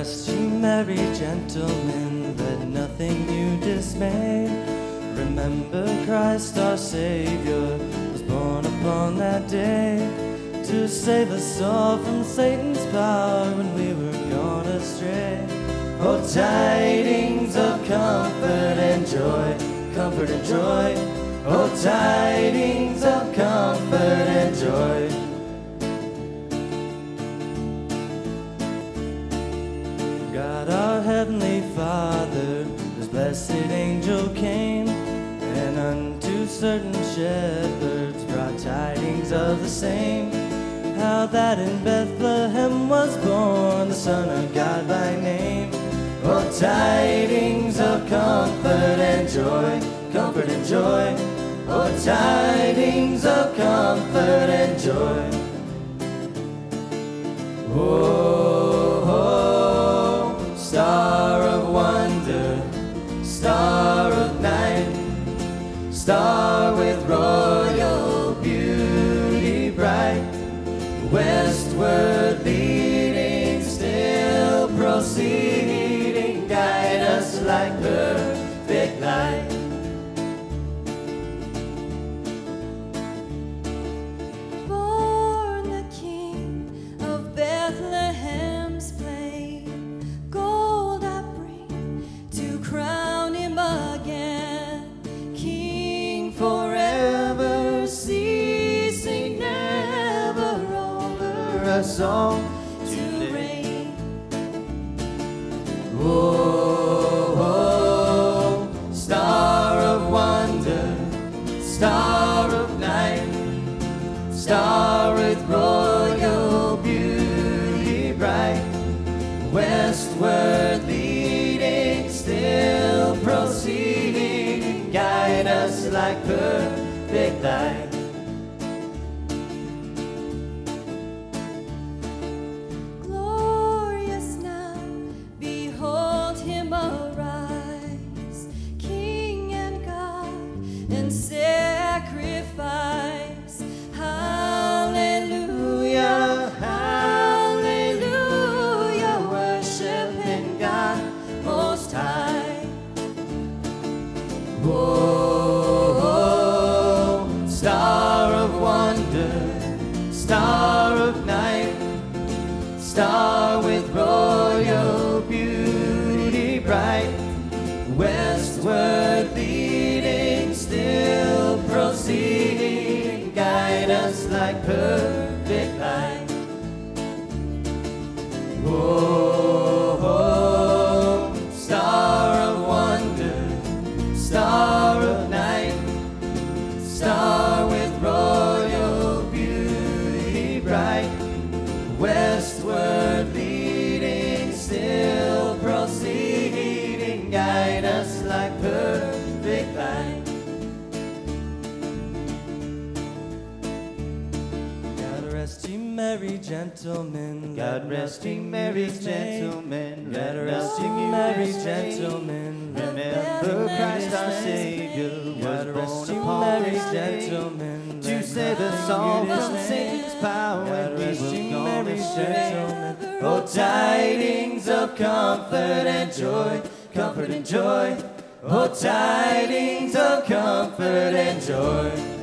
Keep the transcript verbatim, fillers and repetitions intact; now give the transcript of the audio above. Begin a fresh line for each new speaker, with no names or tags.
rest ye merry gentlemen, let nothing you dismay. Remember Christ our Savior was born upon that day, to save us all from Satan's power when we were gone astray. Oh, tidings of comfort and joy, comfort and joy. Oh, tidings of comfort and joy. God our Heavenly Father, His blessed angel came, and unto certain shepherds brought tidings of the same, how that in Bethlehem was born the Son of God by name. Oh, tidings of comfort and joy, comfort and joy. Oh, tidings of comfort and joy. Oh, oh, star of wonder, star of night, star with royal beauty bright, westward leading, still proceeding, guide us like perfect light.
Born the King of Bethlehem's plain, gold I bring to crown him again, King forever, ceasing never over us all to reign.
Oh, oh, star of wonder, star of night, star with royal beauty bright, westward leading, still proceeding, guide us like perfect light.
Glorious now, behold him arise, King and God and sacrifice. Hallelujah, hallelujah, worshiping God most high.
Oh, star of wonder, star of night, star with royal beauty bright, westward leading, still proceeding, guide us like perfect light. Oh, oh, star of wonder, star of night, star with royal beauty bright, westward leading, still proceeding, guide us like perfect light. God rest ye merry gentlemen,
God rest ye merry gentlemen,
God
let
rest ye
nothing
merry
you dismay.
gentlemen,
Remember Christ our Savior
God
was
rest
born
ye
upon
merry
this day,
gentlemen,
to
let
save us
nothing
all
you
from
dismay.
Satan's power
God
when we
rest ye
were gone
merry
astray.
gentlemen. Oh, tidings of comfort and joy, comfort and joy. Oh, tidings of comfort and joy.